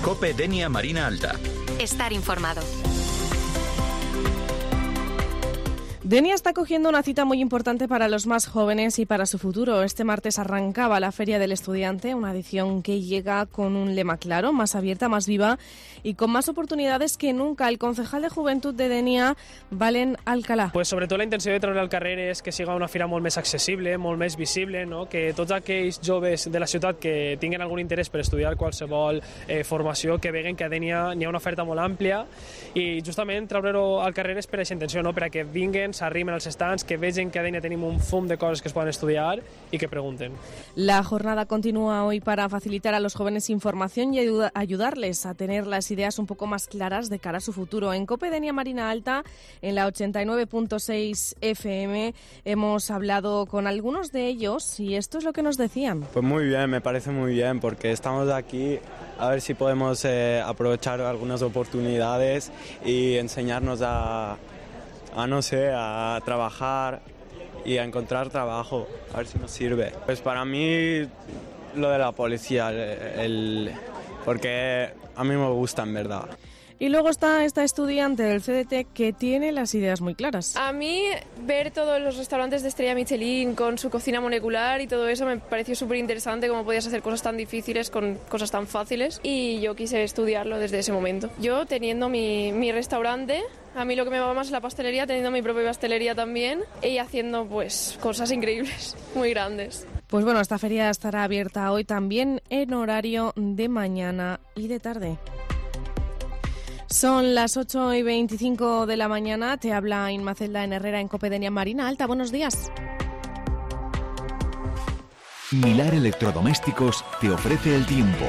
COPE Denia Marina Alta. Estar informado. Denia está cogiendo una cita muy importante para los más jóvenes y para su futuro. Este martes arrancaba la Feria del Estudiante, una edición que llega con un lema claro, más abierta, más viva y con más oportunidades que nunca. El concejal de Juventud de Denia, Valen Alcalà. Pues sobretot la intenció de treure al carrer és que siga una fira molt més accessible, molt més visible, no? Que tots aquells joves de la ciutat que tinguin algun interès per estudiar qualsevol formació, que veguen que a Denia n'hi ha una oferta molt àmplia i justament treure-ho al carrer és per aquesta intenció, no? Per a que vinguin, s'arrimen als stands, que vegin que a Denia tenim un fum de coses que es poden estudiar y que pregunten. La jornada continúa hoy para facilitar a los jóvenes información y ayudarles a tener las ideas un poco más claras de cara a su futuro. En COPE Denia Marina Alta, en la 89.6 FM, hemos hablado con algunos de ellos y esto es lo que nos decían. Pues muy bien, me parece muy bien, porque estamos aquí a ver si podemos aprovechar algunas oportunidades y enseñarnos a trabajar y a encontrar trabajo, a ver si nos sirve. Pues para mí lo de la policía, porque a mí me gusta en verdad. Y luego está esta estudiante del CDT que tiene las ideas muy claras. A mí ver todos los restaurantes de estrella Michelin con su cocina molecular y todo eso me pareció súper interesante, cómo podías hacer cosas tan difíciles con cosas tan fáciles, y yo quise estudiarlo desde ese momento. Yo teniendo mi restaurante, a mí lo que me va más es la pastelería, teniendo mi propia pastelería también y haciendo pues cosas increíbles, muy grandes. Pues bueno, esta feria estará abierta hoy también en horario de mañana y de tarde. Son las 8:25 de la mañana. Te habla Inmacelda en Herrera en COPE Denia Marina Alta. Buenos días. Milar Electrodomésticos te ofrece el tiempo.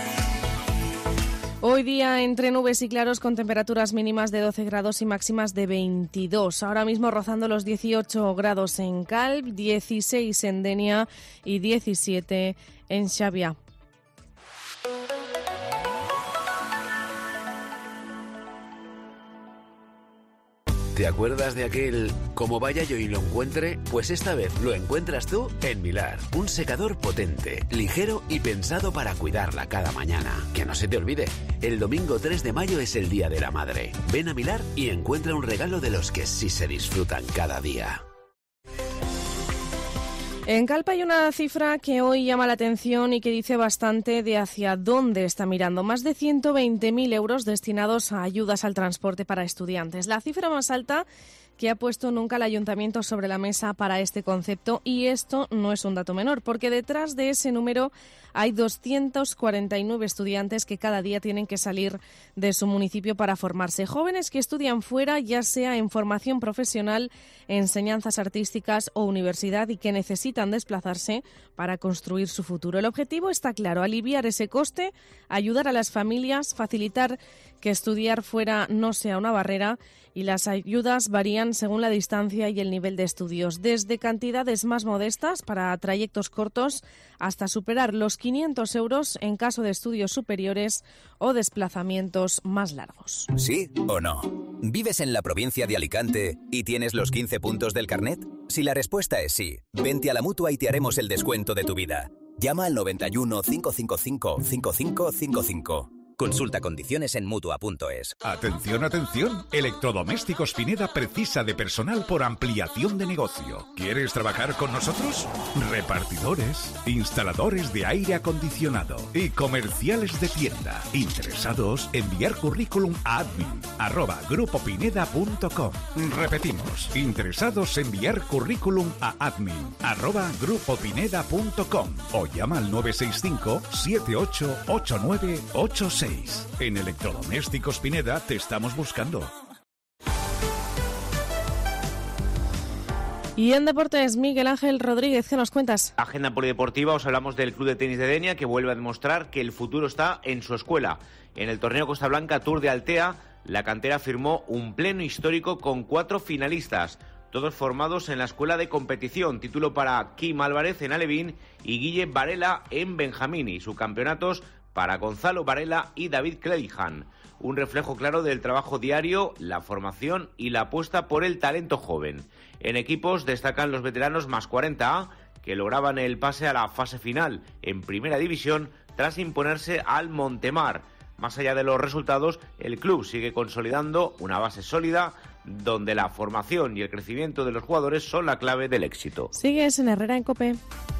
Hoy día entre nubes y claros con temperaturas mínimas de 12 grados y máximas de 22. Ahora mismo rozando los 18 grados en Calp, 16 en Denia y 17 en Xàbia. ¿Te acuerdas de aquel como vaya yo y lo encuentre? Pues esta vez lo encuentras tú en Milar. Un secador potente, ligero y pensado para cuidarla cada mañana. Que no se te olvide, el domingo 3 de mayo es el Día de la Madre. Ven a Milar y encuentra un regalo de los que sí se disfrutan cada día. En Calp hay una cifra que hoy llama la atención y que dice bastante de hacia dónde está mirando. Más de 120.000 euros destinados a ayudas al transporte para estudiantes. La cifra más alta que ha puesto nunca el ayuntamiento sobre la mesa para este concepto, y esto no es un dato menor, porque detrás de ese número hay 249 estudiantes que cada día tienen que salir de su municipio para formarse. Jóvenes que estudian fuera, ya sea en formación profesional, enseñanzas artísticas o universidad, y que necesitan desplazarse para construir su futuro. El objetivo está claro: aliviar ese coste, ayudar a las familias, facilitar que estudiar fuera no sea una barrera, y las ayudas varían según la distancia y el nivel de estudios, desde cantidades más modestas para trayectos cortos hasta superar los 500 euros en caso de estudios superiores o desplazamientos más largos. ¿Sí o no? ¿Vives en la provincia de Alicante y tienes los 15 puntos del carnet? Si la respuesta es sí, vente a la Mutua y te haremos el descuento de tu vida. Llama al 91 555 5555. Consulta condiciones en Mutua.es. Atención, atención. Electrodomésticos Pineda precisa de personal por ampliación de negocio. ¿Quieres trabajar con nosotros? Repartidores, instaladores de aire acondicionado y comerciales de tienda. Interesados, enviar currículum a admin@grupopineda.com. Repetimos, interesados, enviar currículum a admin@grupopineda.com o llama al 965 788986. En Electrodomésticos Pineda te estamos buscando. Y en deportes, Miguel Ángel Rodríguez, ¿qué nos cuentas? Agenda polideportiva, os hablamos del Club de Tenis de Denia, que vuelve a demostrar que el futuro está en su escuela. En el torneo Costa Blanca Tour de Altea, la cantera firmó un pleno histórico con 4 finalistas, todos formados en la escuela de competición. Título para Kim Álvarez en alevín y Guille Varela en benjamín, y subcampeonatos para Gonzalo Varela y David Cleijan. Un reflejo claro del trabajo diario, la formación y la apuesta por el talento joven. En equipos destacan los veteranos más 40A, que lograban el pase a la fase final en Primera División tras imponerse al Montemar. Más allá de los resultados, el club sigue consolidando una base sólida donde la formación y el crecimiento de los jugadores son la clave del éxito. Sigues en Herrera en COPE.